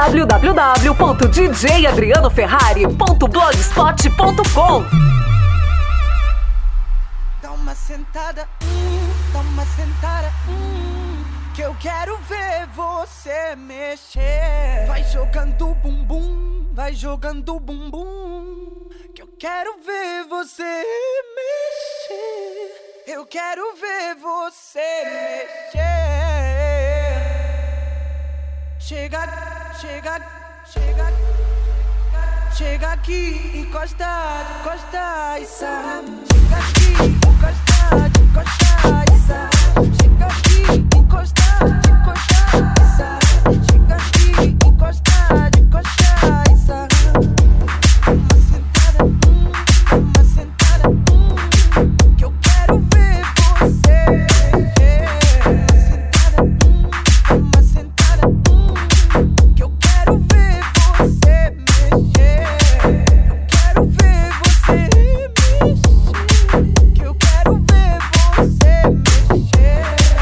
www.djadrianoferrari.blogspot.com. Dá uma sentada, que eu quero ver você mexer. Vai jogando bumbum, que eu quero ver você mexer. Eu quero ver você mexer. Chega aqui, encosta e sai. Chega aqui, encosta e sai. Chega aqui, encosta e sai. Chega aqui, encosta e sai. Uma sentada, que eu quero ver você. Uma sentada, que eu quero ver você mexer. Eu quero ver você mexer. Que eu quero ver você mexer.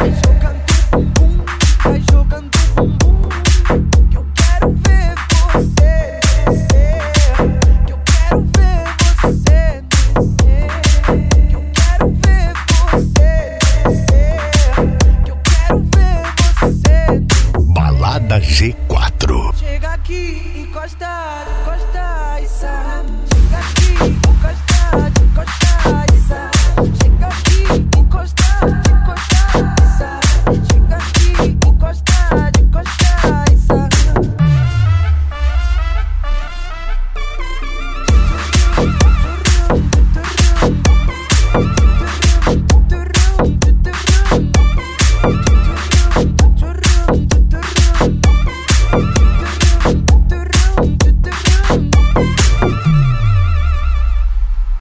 Vai jogando bumbum, que eu quero ver você descer. Que eu quero ver você descer. Que eu quero ver você descer. Que eu quero ver você descer. Balada G4. Chega aqui, encosta